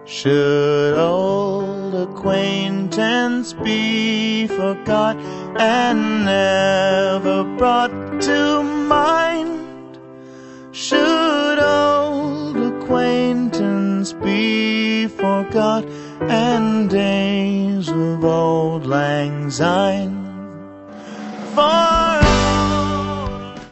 Should old acquaintance be forgot and never brought to mind? Should old acquaintance be forgot and days of auld lang syne